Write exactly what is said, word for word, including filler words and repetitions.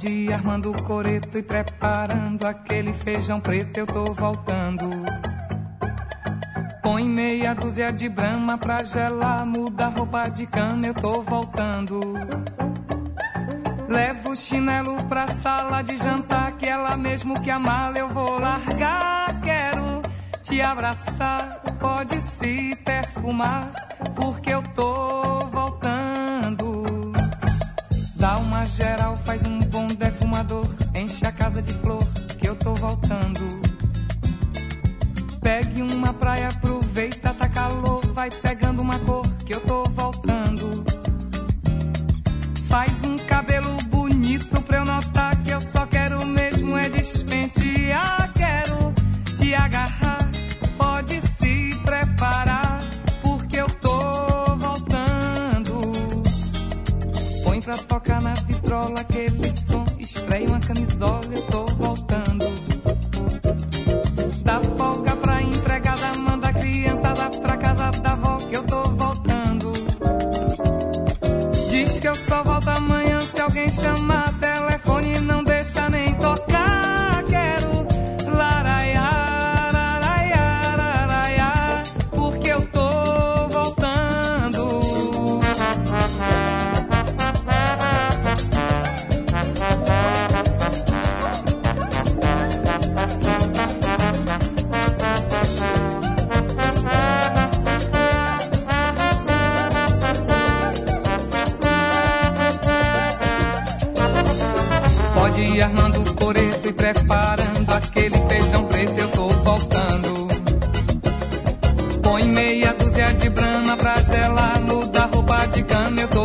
Pode ir armando o coreto e preparando aquele feijão preto, eu tô voltando. Põe meia dúzia de brama pra gelar, muda a roupa de cama, eu tô voltando. Levo o chinelo pra sala de jantar, que é lá mesmo que a mala eu vou largar. Quero te abraçar, pode se perfumar, porque eu tô voltando. Dá uma geral, faz um bom defumador, enche a casa de flor, que eu tô voltando. Pegue uma praia, aproveita, tá calor, vai pegando uma cor, que eu tô voltando. Faz um cabelo bonito pra eu notar que eu só quero mesmo é despentear. Quero te agarrar, pode se preparar, porque eu tô voltando. Põe pra tocar na vitrola aquele som, estreia uma camisola, eu tô voltando. Dá folga pra empregada, manda a criançada pra casa da avó, que eu tô voltando. Diz que eu só volto amanhã, se alguém chamar telefone não deixa nem tocar. Quero laraiá, laraiá, laraiá, porque eu tô voltando. Pode ir armando o coreto e preparando aquele feijão preto, eu tô voltando. Põe meia dúzia de brama pra gelar, muda a roupa de cama, eu tô